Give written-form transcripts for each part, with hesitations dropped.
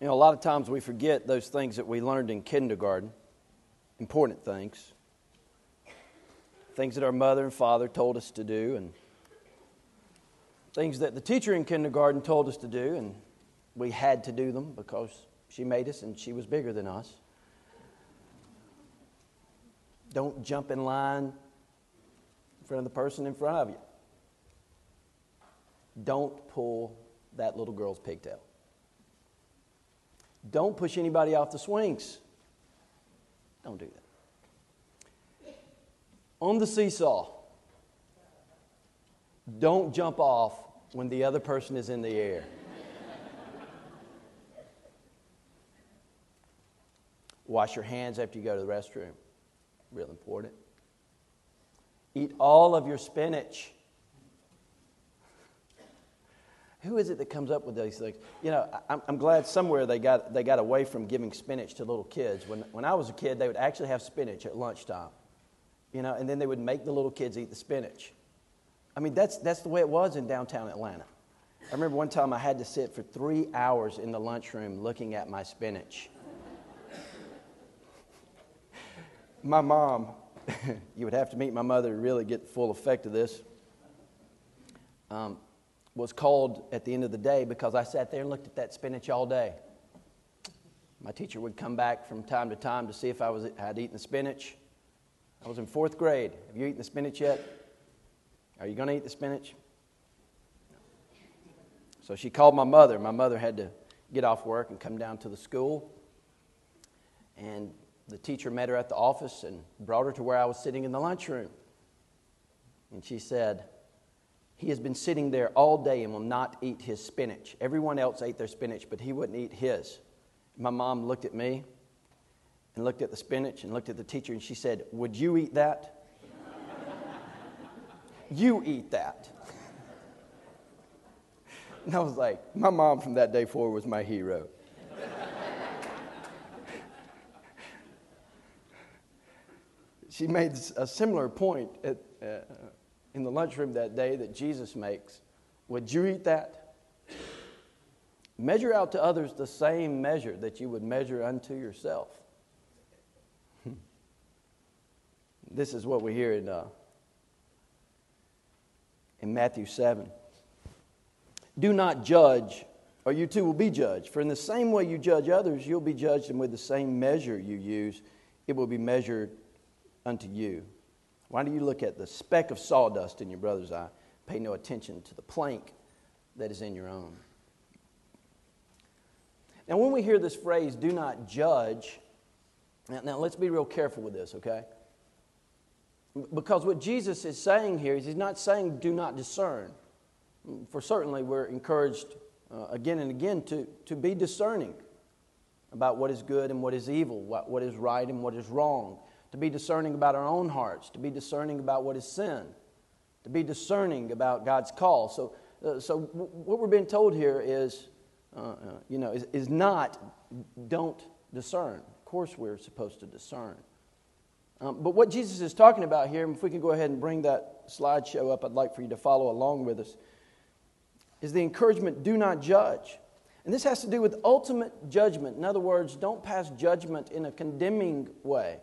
You know, a lot of times we forget those things that we learned in kindergarten, important things, things that our mother and father told us to do, and things that the teacher in kindergarten told us to do, and we had to do them because she made us and she was bigger than us. Don't jump in line in front of the person in front of you. Don't pull that little girl's pigtail. Don't push anybody off the swings. Don't do that. On the seesaw, don't jump off when the other person is in the air. Wash your hands after you go to the restroom. Real important. Eat all of your spinach. Who is it that comes up with these things? You know, I'm glad somewhere they got away from giving spinach to little kids. When I was a kid, they would actually have spinach at lunchtime. You know, and then they would make the little kids eat the spinach. I mean, that's the way it was in downtown Atlanta. I remember one time I had to sit for 3 hours in the lunchroom looking at my spinach. My mom, you would have to meet my mother to really get the full effect of this, was called at the end of the day because I sat there and looked at that spinach all day. My teacher would come back from time to time to see if I had eaten the spinach. I was in 4th grade. Have you eaten the spinach yet? Are you going to eat the spinach? So she called my mother. My mother had to get off work and come down to the school. And the teacher met her at the office and brought her to where I was sitting in the lunchroom. And she said, "He has been sitting there all day and will not eat his spinach. Everyone else ate their spinach, but he wouldn't eat his." My mom looked at me and looked at the spinach and looked at the teacher, and she said, "Would you eat that?" "You eat that." And I was like, my mom from that day forward was my hero. She made a similar point in the lunchroom that day that Jesus makes. Would you eat that? Measure out to others the same measure that you would measure unto yourself. This is what we hear in Matthew 7. Do not judge, or you too will be judged. For in the same way you judge others, you'll be judged, and with the same measure you use, it will be measured unto you. Why do you look at the speck of sawdust in your brother's eye? Pay no attention to the plank that is in your own. Now, when we hear this phrase, do not judge, now let's be real careful with this, okay? Because what Jesus is saying here is he's not saying do not discern. For certainly we're encouraged again and again to be discerning about what is good and what is evil, what is right and what is wrong. To be discerning about our own hearts, to be discerning about what is sin, to be discerning about God's call. So what we're being told here is, is not don't discern. Of course, we're supposed to discern. But what Jesus is talking about here, and if we can go ahead and bring that slideshow up, I'd like for you to follow along with us, is the encouragement, do not judge. And this has to do with ultimate judgment. In other words, don't pass judgment in a condemning way.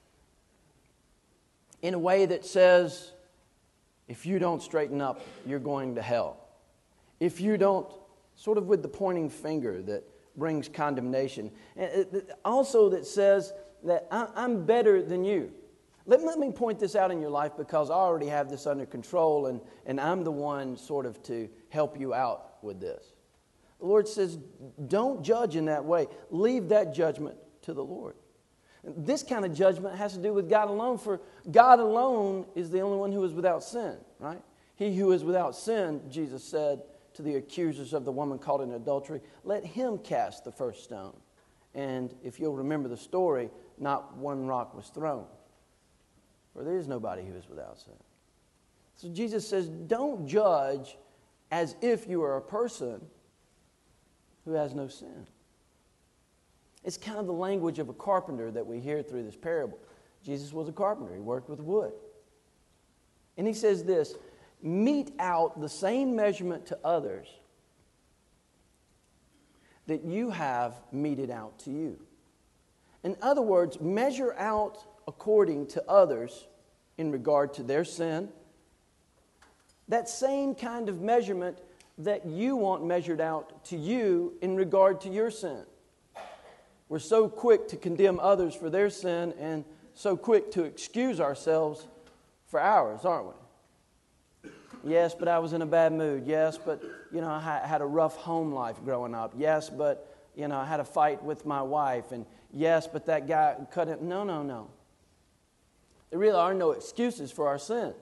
In a way that says, if you don't straighten up, you're going to hell. If you don't, sort of with the pointing finger that brings condemnation. And also that says that I'm better than you. Let me point this out in your life because I already have this under control and I'm the one sort of to help you out with this. The Lord says, don't judge in that way. Leave that judgment to the Lord. This kind of judgment has to do with God alone, for God alone is the only one who is without sin, right? He who is without sin, Jesus said to the accusers of the woman caught in adultery, let him cast the first stone. And if you'll remember the story, not one rock was thrown, for there is nobody who is without sin. So Jesus says, don't judge as if you are a person who has no sin. It's kind of the language of a carpenter that we hear through this parable. Jesus was a carpenter. He worked with wood. And he says this, mete out the same measurement to others that you have meted out to you. In other words, measure out according to others in regard to their sin. That same kind of measurement that you want measured out to you in regard to your sin. We're so quick to condemn others for their sin and so quick to excuse ourselves for ours, aren't we? Yes, but I was in a bad mood. Yes, but, I had a rough home life growing up. Yes, but, I had a fight with my wife. And yes, but that guy cut it. No. There really are no excuses for our sin.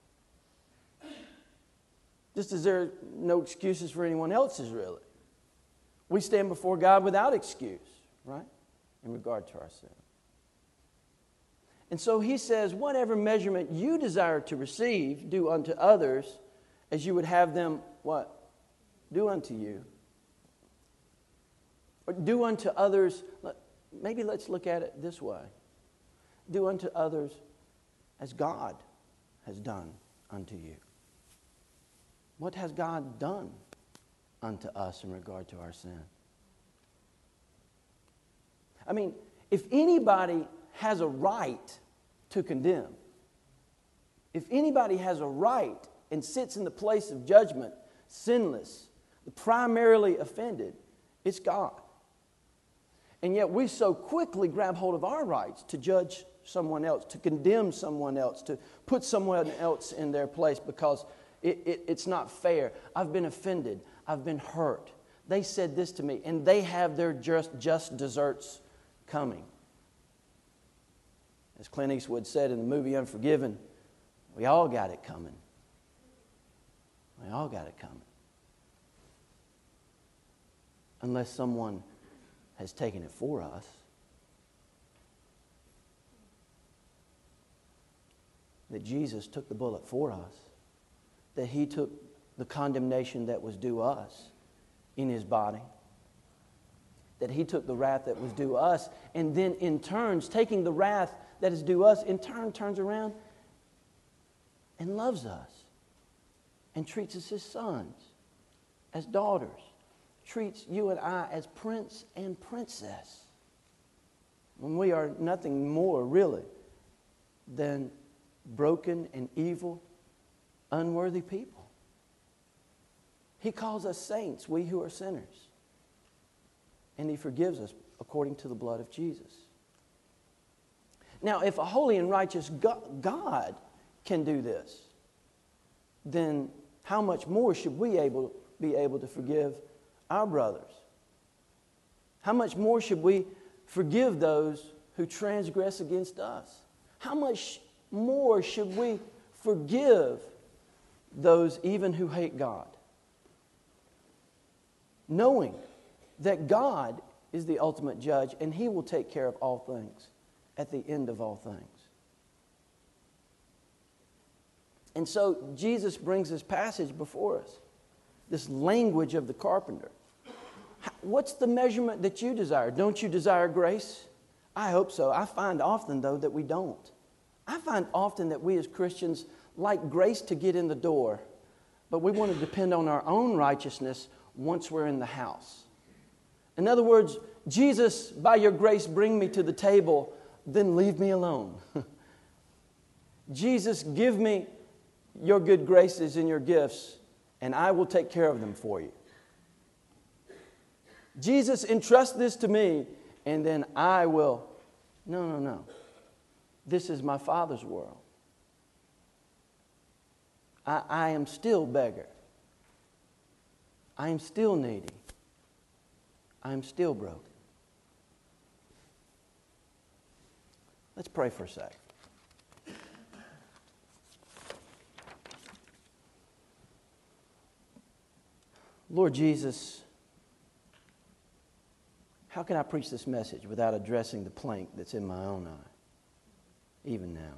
Just as there are no excuses for anyone else's, really. We stand before God without excuse, right, in regard to our sin. And so he says, whatever measurement you desire to receive, do unto others as you would have them, what? Do unto you. Or do unto others, maybe let's look at it this way. Do unto others as God has done unto you. What has God done unto us in regard to our sin? I mean, if anybody has a right to condemn, if anybody has a right and sits in the place of judgment, sinless, the primarily offended, it's God. And yet we so quickly grab hold of our rights to judge someone else, to condemn someone else, to put someone else in their place because it's not fair. I've been offended. I've been hurt. They said this to me, and they have their just desserts coming. As Clint Eastwood said in the movie Unforgiven, we all got it coming. We all got it coming. Unless someone has taken it for us. That Jesus took the bullet for us. That He took the condemnation that was due us in His body. That He took the wrath that was due us, and then in turns, taking the wrath that is due us, in turn turns around and loves us and treats us as sons, as daughters, treats you and I as prince and princess, when we are nothing more really than broken and evil, unworthy people. He calls us saints, we who are sinners. And He forgives us according to the blood of Jesus. Now, if a holy and righteous God can do this, then how much more should we be able to forgive our brothers? How much more should we forgive those who transgress against us? How much more should we forgive those even who hate God? Knowing that God is the ultimate judge and He will take care of all things at the end of all things. And so Jesus brings this passage before us, this language of the carpenter. What's the measurement that you desire? Don't you desire grace? I hope so. I find often, though, that we don't. I find often that we as Christians like grace to get in the door, but we want to depend on our own righteousness once we're in the house. In other words, Jesus, by your grace, bring me to the table, then leave me alone. Jesus, give me your good graces and your gifts, and I will take care of them for you. Jesus, entrust this to me, and then I will. No. This is my Father's world. I am still beggar. I am still needy. I am still broken. Let's pray for a sec. Lord Jesus, how can I preach this message without addressing the plank that's in my own eye, even now?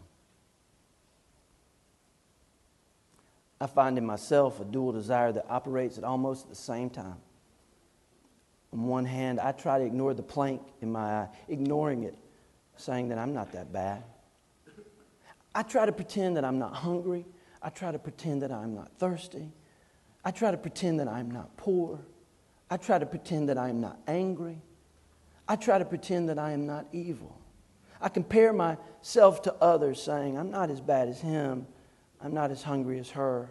I find in myself a dual desire that operates at almost the same time. On one hand, I try to ignore the plank in my eye, ignoring it, saying that I'm not that bad. I try to pretend that I'm not hungry. I try to pretend that I'm not thirsty. I try to pretend that I'm not poor. I try to pretend that I am not angry. I try to pretend that I am not evil. I compare myself to others, saying, I'm not as bad as him. I'm not as hungry as her.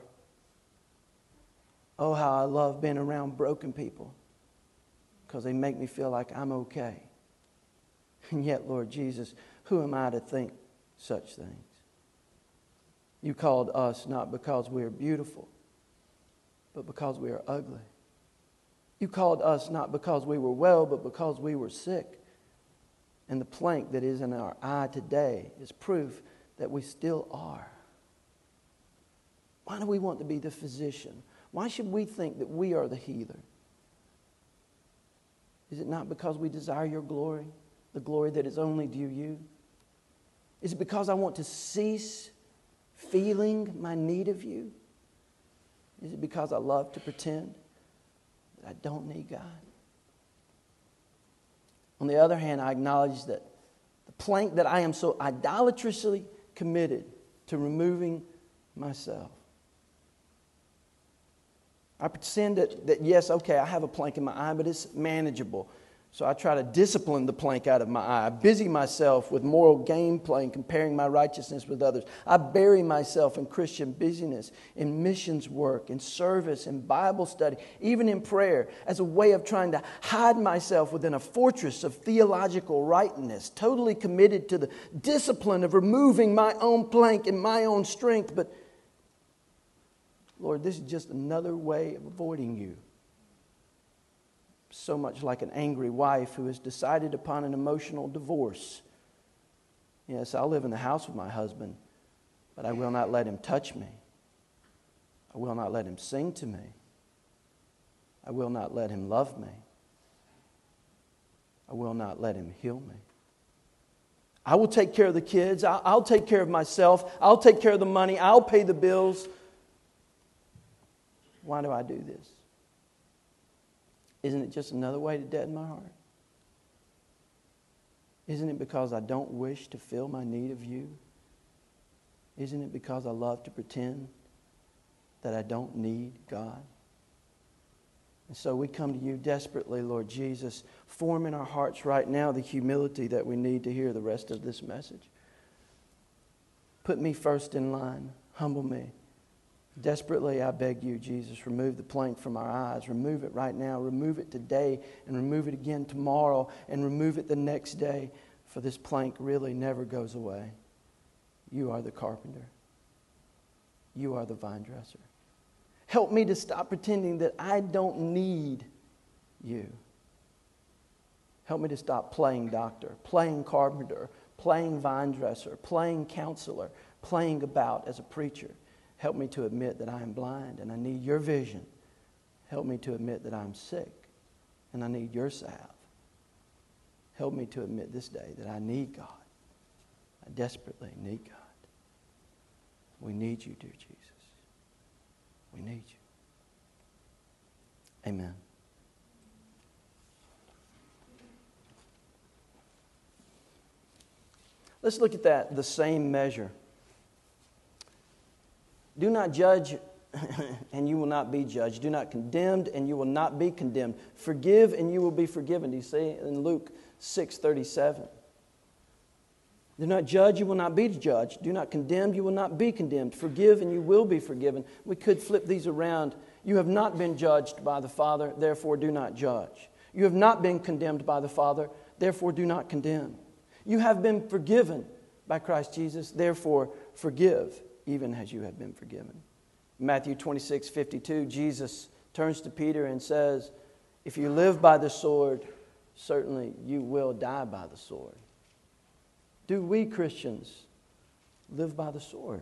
Oh, how I love being around broken people because they make me feel like I'm okay. And yet, Lord Jesus, who am I to think such things? You called us not because we are beautiful, but because we are ugly. You called us not because we were well, but because we were sick. And the plank that is in our eye today is proof that we still are. Why do we want to be the physician? Why should we think that we are the healer? Is it not because we desire your glory, the glory that is only due you? Is it because I want to cease feeling my need of you? Is it because I love to pretend that I don't need God? On the other hand, I acknowledge that the plank that I am so idolatrously committed to removing myself. I pretend that yes, okay, I have a plank in my eye, but it's manageable. So I try to discipline the plank out of my eye. I busy myself with moral gameplay and comparing my righteousness with others. I bury myself in Christian busyness, in missions work, in service, in Bible study, even in prayer, as a way of trying to hide myself within a fortress of theological rightness, totally committed to the discipline of removing my own plank in my own strength. But, Lord, this is just another way of avoiding you. So much like an angry wife who has decided upon an emotional divorce. Yes, I'll live in the house with my husband, but I will not let him touch me. I will not let him sing to me. I will not let him love me. I will not let him heal me. I will take care of the kids. I'll take care of myself. I'll take care of the money. I'll pay the bills. Why do I do this? Isn't it just another way to deaden my heart? Isn't it because I don't wish to feel my need of you? Isn't it because I love to pretend that I don't need God? And so we come to you desperately, Lord Jesus. Form in our hearts right now the humility that we need to hear the rest of this message. Put me first in line. Humble me. Desperately, I beg you, Jesus, remove the plank from our eyes. Remove it right now. Remove it today and remove it again tomorrow and remove it the next day, for this plank really never goes away. You are the carpenter. You are the vine dresser. Help me to stop pretending that I don't need you. Help me to stop playing doctor, playing carpenter, playing vine dresser, playing counselor, playing about as a preacher. Help me to admit that I am blind and I need your vision. Help me to admit that I'm sick and I need your salve. Help me to admit this day that I need God. I desperately need God. We need you, dear Jesus. We need you. Amen. Let's look at that, the same measure. Do not judge, and you will not be judged. Do not condemn, and you will not be condemned. Forgive, and you will be forgiven. Do you see in Luke 6:37? Do not judge, you will not be judged. Do not condemn, you will not be condemned. Forgive, and you will be forgiven. We could flip these around. You have not been judged by the Father, therefore do not judge. You have not been condemned by the Father, therefore do not condemn. You have been forgiven by Christ Jesus, therefore forgive, even as you have been forgiven. Matthew 26:52, Jesus turns to Peter and says, if you live by the sword, certainly you will die by the sword. Do we Christians live by the sword?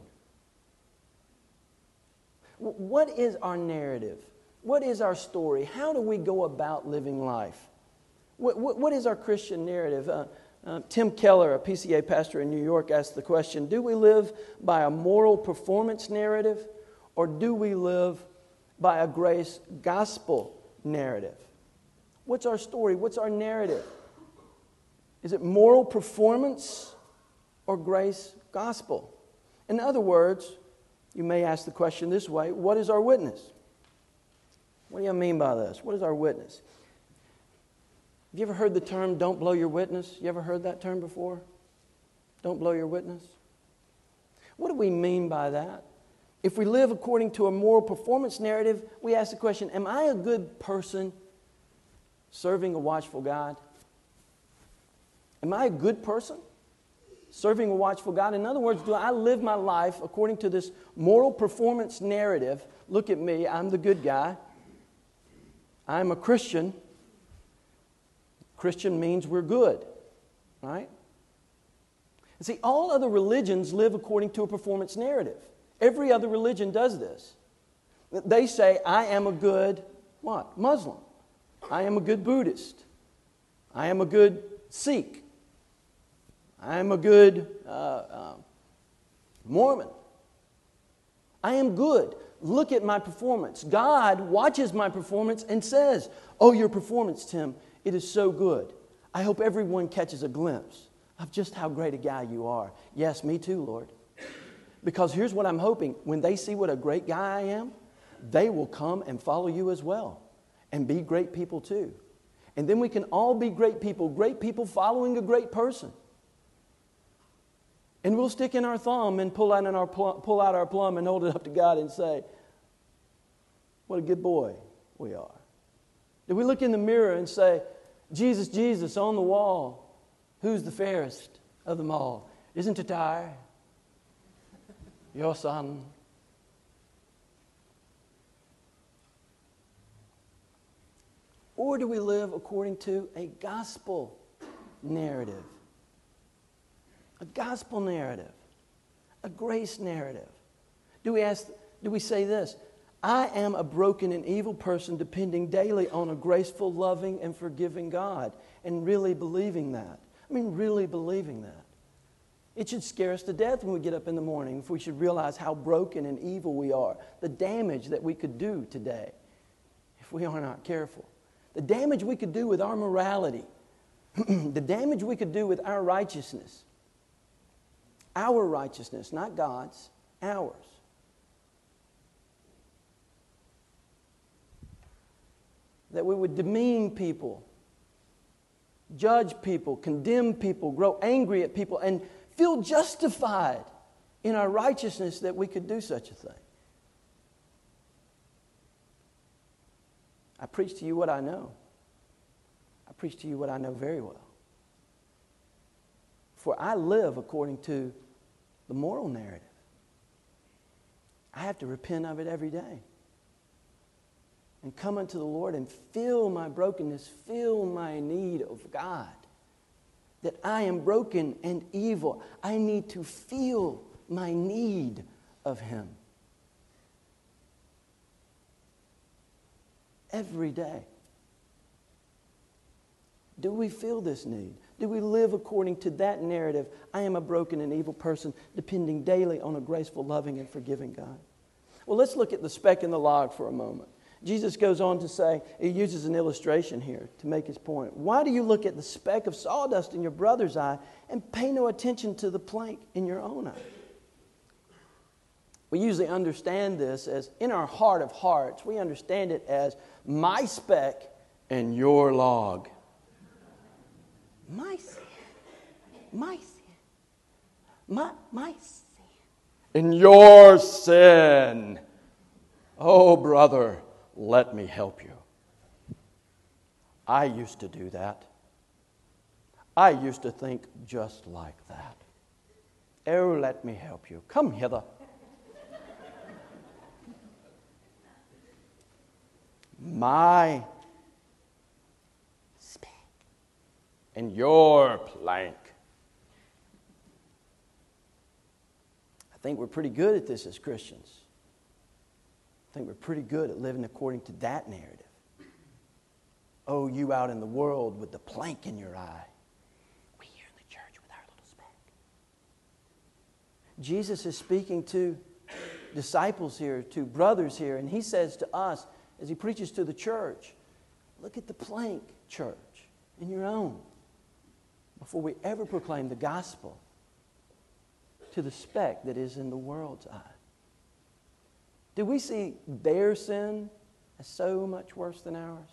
What is our narrative? What is our story? How do we go about living life? What is our Christian narrative? Tim Keller, a PCA pastor in New York, asked the question, do we live by a moral performance narrative or do we live by a grace gospel narrative? What's our story? What's our narrative? Is it moral performance or grace gospel? In other words, you may ask the question this way, what is our witness? What do you mean by this? What is our witness? Have you ever heard the term, don't blow your witness? You ever heard that term before? Don't blow your witness? What do we mean by that? If we live according to a moral performance narrative, we ask the question, am I a good person serving a watchful God? Am I a good person serving a watchful God? In other words, do I live my life according to this moral performance narrative? Look at me, I'm the good guy. I'm a Christian. Christian means we're good, right? And see, all other religions live according to a performance narrative. Every other religion does this. They say, I am a good, what? Muslim. I am a good Buddhist. I am a good Sikh. I am a good Mormon. I am good. Look at my performance. God watches my performance and says, oh, your performance, Tim, it is so good. I hope everyone catches a glimpse of just how great a guy you are. Yes, me too, Lord. Because here's what I'm hoping. When they see what a great guy I am, they will come and follow you as well and be great people too. And then we can all be great people following a great person. And we'll stick in our thumb and pull out our plum and hold it up to God and say, what a good boy we are. Do we look in the mirror and say, Jesus, Jesus, on the wall, who's the fairest of them all? Isn't it I, your son? Or do we live according to a gospel narrative? A gospel narrative, a grace narrative. Do we say this? I am a broken and evil person depending daily on a graceful, loving, and forgiving God, and really believing that. I mean, really believing that. It should scare us to death when we get up in the morning if we should realize how broken and evil we are, the damage that we could do today if we are not careful, the damage we could do with our morality, the damage we could do with our righteousness. Our righteousness, not God's, ours. That we would demean people, judge people, condemn people, grow angry at people, and feel justified in our righteousness that we could do such a thing. I preach to you what I know. I preach to you what I know very well. For I live according to the moral narrative. I have to repent of it every day. And come unto the Lord and feel my brokenness, feel my need of God. That I am broken and evil. I need to feel my need of Him. Every day. Do we feel this need? Do we live according to that narrative? I am a broken and evil person, depending daily on a graceful, loving, and forgiving God. Well, let's look at the speck in the log for a moment. Jesus goes on to say, he uses an illustration here to make his point. Why do you look at the speck of sawdust in your brother's eye and pay no attention to the plank in your own eye? We usually understand this as, in our heart of hearts, we understand it as my speck and your log. My sin. My sin. My sin. In your sin. Oh, brother, let me help you. I used to do that. I used to think just like that. Oh, let me help you. Come hither. My speck and your plank. I think we're pretty good at this as Christians. I think we're pretty good at living according to that narrative. Oh, you out in the world with the plank in your eye. We here in the church with our little speck. Jesus is speaking to disciples here, to brothers here, and he says to us, as he preaches to the church, look at the plank, church, in your own, before we ever proclaim the gospel to the speck that is in the world's eye. Do we see their sin is so much worse than ours?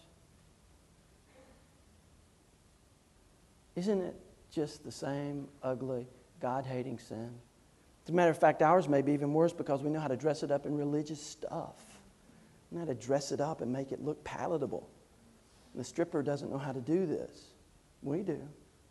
Isn't it just the same ugly, God-hating sin? As a matter of fact, ours may be even worse because we know how to dress it up in religious stuff. We know how to dress it up and make it look palatable. And the stripper doesn't know how to do this. We do.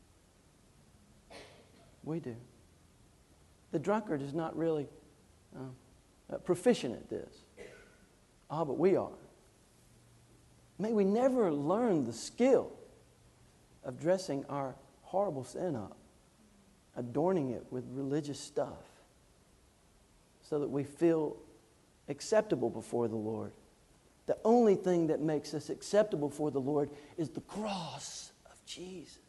We do. The drunkard is not really proficient at this. But we are. May we never learn the skill of dressing our horrible sin up, adorning it with religious stuff, so that we feel acceptable before the Lord. The only thing that makes us acceptable for the Lord is the cross of Jesus.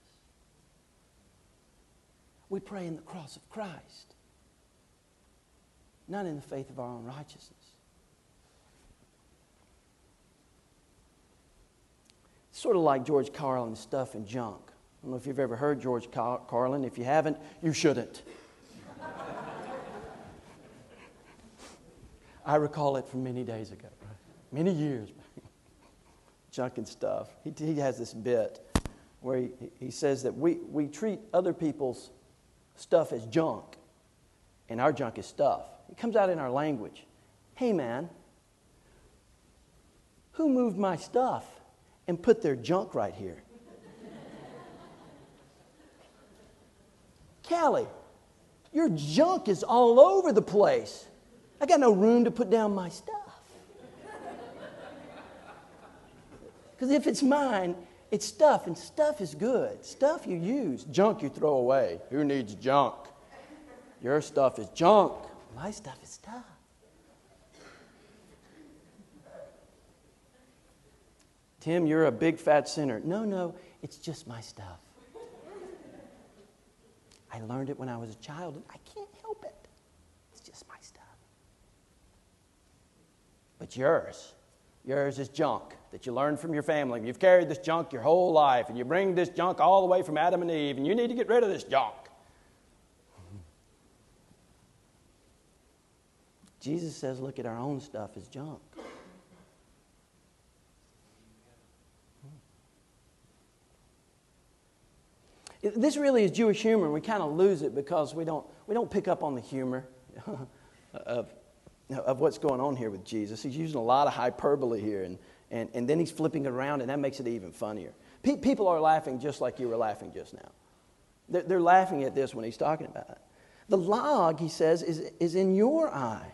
We pray in the cross of Christ, not in the faith of our own righteousness. It's sort of like George Carlin's Stuff and Junk. I don't know if you've ever heard George Carlin. If you haven't, you shouldn't. I recall it from many days ago, many years back. Junk and Stuff. He has this bit where he says that we treat other people's stuff as junk, and our junk is stuff. It comes out in our language. Hey, man, who moved my stuff and put their junk right here? Callie, your junk is all over the place. I got no room to put down my stuff. Because if it's mine, it's stuff, and stuff is good. Stuff you use, junk you throw away. Who needs junk? Your stuff is junk. My stuff is stuff. Tim, you're a big fat sinner. No, it's just my stuff. I learned it when I was a child, and I can't help it. It's just my stuff. But yours is junk that you learned from your family. You've carried this junk your whole life, and you bring this junk all the way from Adam and Eve, and you need to get rid of this junk. Jesus says, look at our own stuff as junk. This really is Jewish humor. We kind of lose it because we don't pick up on the humor of what's going on here with Jesus. He's using a lot of hyperbole here, and then he's flipping it around, and that makes it even funnier. People are laughing just like you were laughing just now. They're laughing at this when he's talking about it. The log, he says, is in your eye.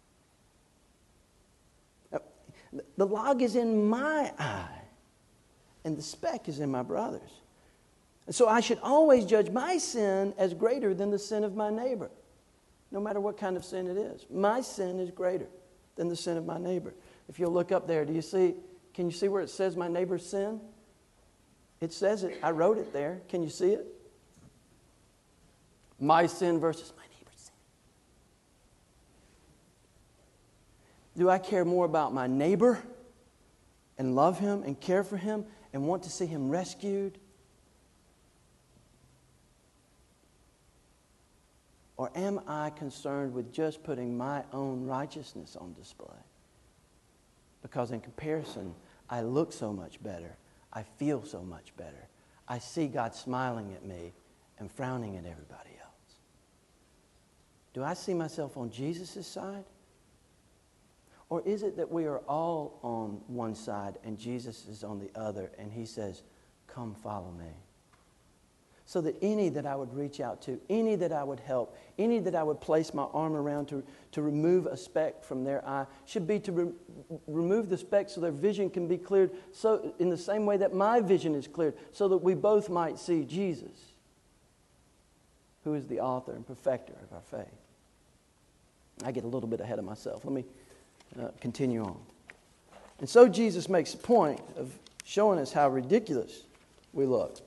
The log is in my eye, and the speck is in my brother's. And so I should always judge my sin as greater than the sin of my neighbor, no matter what kind of sin it is. My sin is greater than the sin of my neighbor. If you'll look up there, can you see where it says my neighbor's sin? It says it. I wrote it there. Can you see it? My sin versus my neighbor's sin. Do I care more about my neighbor and love him and care for him and want to see him rescued? Or am I concerned with just putting my own righteousness on display? Because in comparison, I look so much better. I feel so much better. I see God smiling at me and frowning at everybody else. Do I see myself on Jesus' side? Or is it that we are all on one side and Jesus is on the other, and he says, come follow me? So that any that I would reach out to, any that I would help, any that I would place my arm around to remove a speck from their eye should be to remove the speck so their vision can be cleared, so in the same way that my vision is cleared, so that we both might see Jesus, who is the author and perfecter of our faith. I get a little bit ahead of myself. Let me continue on. And so Jesus makes a point of showing us how ridiculous we look.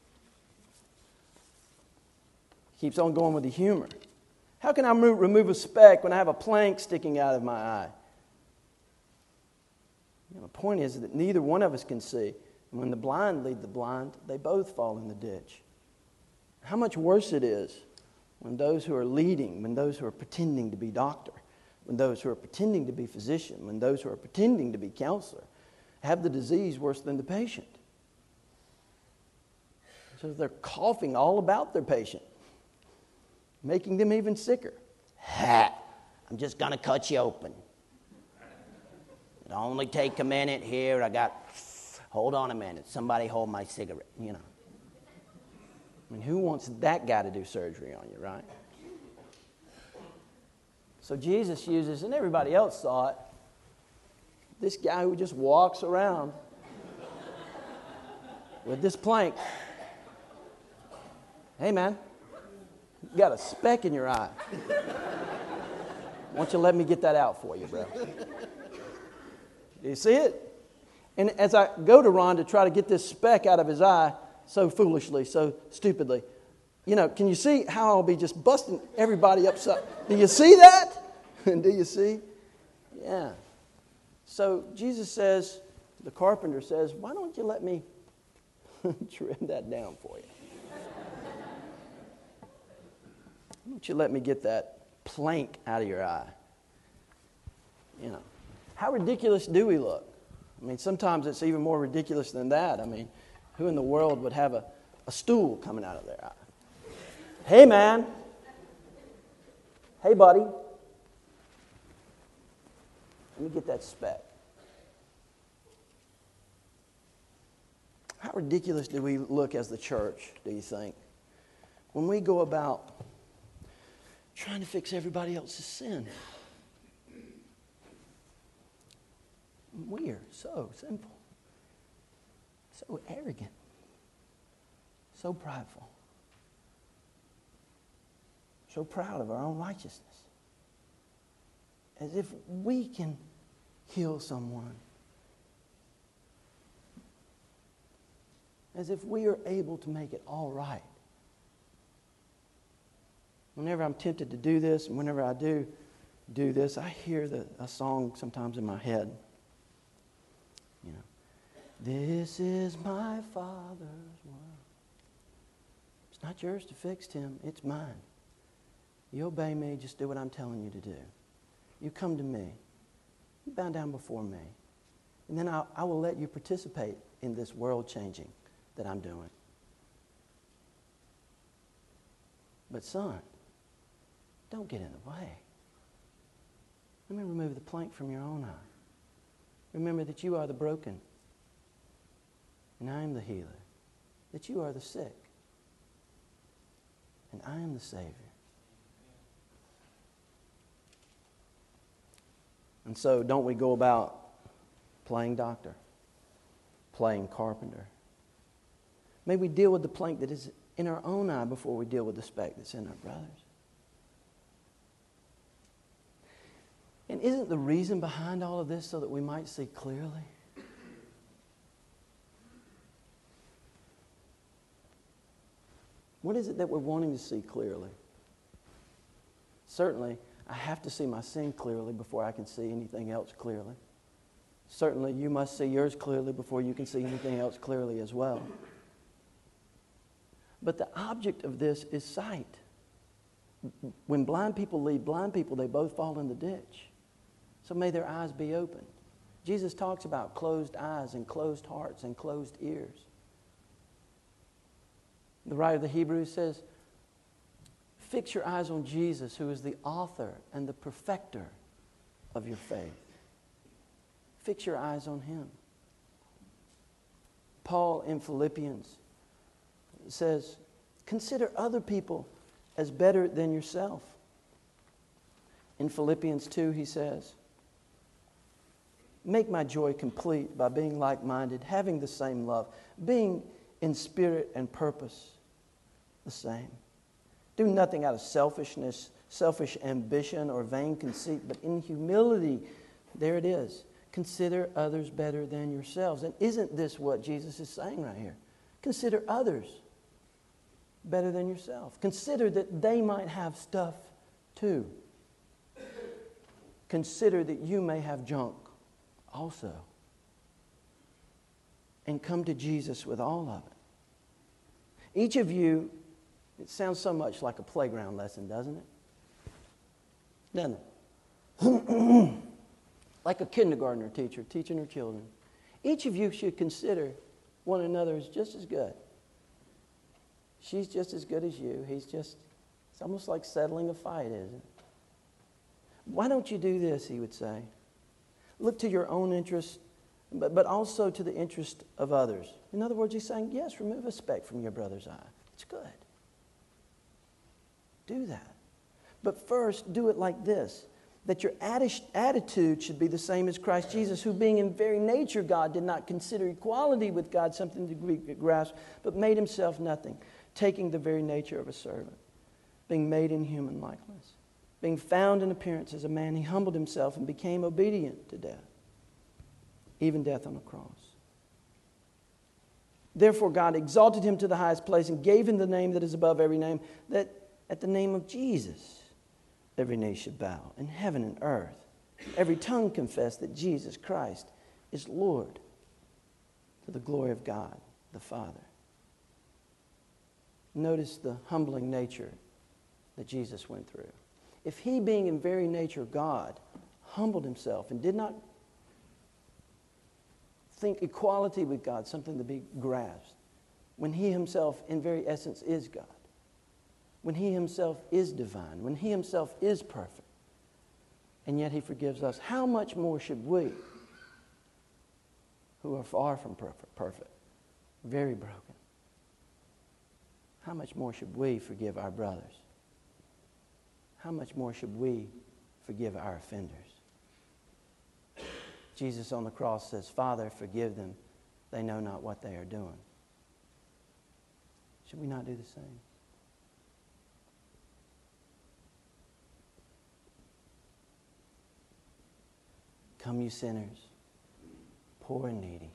Keeps on going with the humor. How can I remove a speck when I have a plank sticking out of my eye? The point is that neither one of us can see. And when the blind lead the blind, they both fall in the ditch. How much worse it is when those who are leading, when those who are pretending to be doctor, when those who are pretending to be physician, when those who are pretending to be counselor have the disease worse than the patient. So they're coughing all about their patient, making them even sicker. Ha! I'm just going to cut you open. It'll only take a minute here. Hold on a minute. Somebody hold my cigarette, I mean, who wants that guy to do surgery on you, right? So Jesus uses, and everybody else saw it, this guy who just walks around with this plank. Hey, man, you got a speck in your eye. Why don't you let me get that out for you, bro? Do you see it? And as I go to Ron to try to get this speck out of his eye, so foolishly, so stupidly, can you see how I'll be just busting everybody upside? Do you see that? Do you see? Yeah. So Jesus says, the carpenter says, why don't you let me trim that down for you? Why don't you let me get that plank out of your eye? How ridiculous do we look? I mean, sometimes it's even more ridiculous than that. I mean, who in the world would have a stool coming out of their eye? Hey, man. Hey, buddy. Let me get that speck. How ridiculous do we look as the church, do you think, when we go about trying to fix everybody else's sin? We are so simple, so arrogant, so prideful, so proud of our own righteousness, as if we can heal someone, as if we are able to make it all right. Whenever I'm tempted to do this, and whenever I do this, I hear a song sometimes in my head. This is my Father's world. It's not yours to fix, Tim. It's mine. You obey me, just do what I'm telling you to do. You come to me. You bow down before me. And then I will let you participate in this world changing that I'm doing. But son, don't get in the way. Let me remove the plank from your own eye. Remember that you are the broken, and I am the healer. That you are the sick, and I am the Savior. And so don't we go about playing doctor, playing carpenter? May we deal with the plank that is in our own eye before we deal with the speck that's in our brother's. And isn't the reason behind all of this so that we might see clearly? What is it that we're wanting to see clearly? Certainly, I have to see my sin clearly before I can see anything else clearly. Certainly, you must see yours clearly before you can see anything else clearly as well. But the object of this is sight. When blind people lead blind people, they both fall in the ditch. So may their eyes be opened. Jesus talks about closed eyes and closed hearts and closed ears. The writer of the Hebrews says, fix your eyes on Jesus, who is the author and the perfecter of your faith. Fix your eyes on him. Paul in Philippians says, consider other people as better than yourself. In Philippians 2, he says, make my joy complete by being like-minded, having the same love, being in spirit and purpose the same. Do nothing out of selfishness, selfish ambition, or vain conceit, but in humility, there it is, consider others better than yourselves. And isn't this what Jesus is saying right here? Consider others better than yourself. Consider that they might have stuff too. Consider that you may have junk also. And come to Jesus with all of it. Each of you, it sounds so much like a playground lesson, doesn't it? Doesn't it? Like a kindergartner teacher teaching her children. Each of you should consider one another as just as good. She's just as good as you. It's almost like settling a fight, isn't it? Why don't you do this, he would say. Look to your own interest, but also to the interest of others. In other words, he's saying, yes, remove a speck from your brother's eye. It's good. Do that. But first, do it like this, that your attitude should be the same as Christ Jesus, who being in very nature God, did not consider equality with God something to be grasped, but made himself nothing, taking the very nature of a servant, being made in human likeness. Being found in appearance as a man, he humbled himself and became obedient to death, even death on a cross. Therefore God exalted him to the highest place and gave him the name that is above every name, that at the name of Jesus every knee should bow, in heaven and earth, every tongue confess that Jesus Christ is Lord, to the glory of God the Father. Notice the humbling nature that Jesus went through. If he, being in very nature God, humbled himself and did not think equality with God something to be grasped, when he himself in very essence is God, when he himself is divine, when he himself is perfect, and yet he forgives us, how much more should we, who are far from perfect, very broken, how much more should we forgive our brothers? How much more should we forgive our offenders? Jesus on the cross says, Father, forgive them. They know not what they are doing. Should we not do the same? Come, you sinners, poor and needy,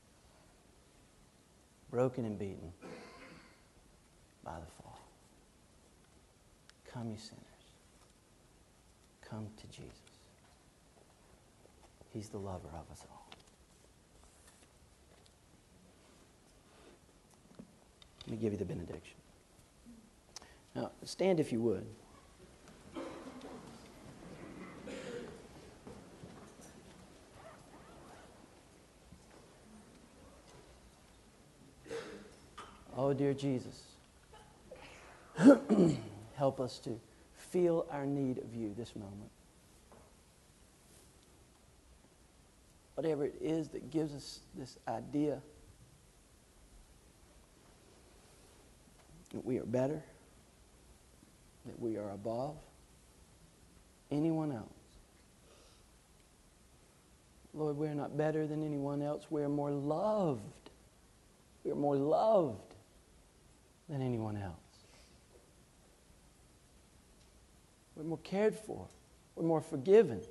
broken and beaten by the fall. Come, you sinners. Come to Jesus. He's the lover of us all. Let me give you the benediction. Now, stand if you would. Oh, dear Jesus, help us to feel our need of you this moment. Whatever it is that gives us this idea that we are better, that we are above anyone else. Lord, we are not better than anyone else. We are more loved. We are more loved than anyone else. We're more cared for. We're more forgiven.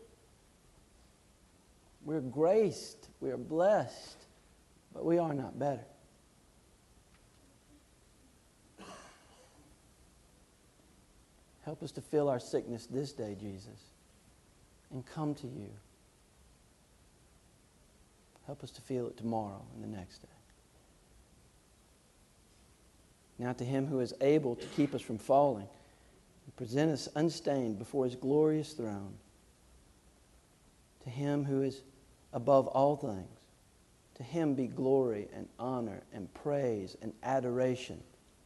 We're graced. We are blessed. But we are not better. Help us to feel our sickness this day, Jesus, and come to you. Help us to feel it tomorrow and the next day. Now to him who is able to keep us from falling and present us unstained before his glorious throne, to him who is above all things, to him be glory and honor and praise and adoration.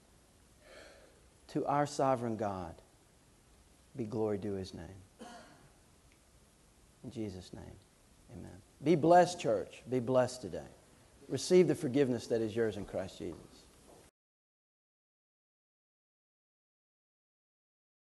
To our sovereign God be glory due his name. In Jesus' name, amen. Be blessed, church. Be blessed today. Receive the forgiveness that is yours in Christ Jesus.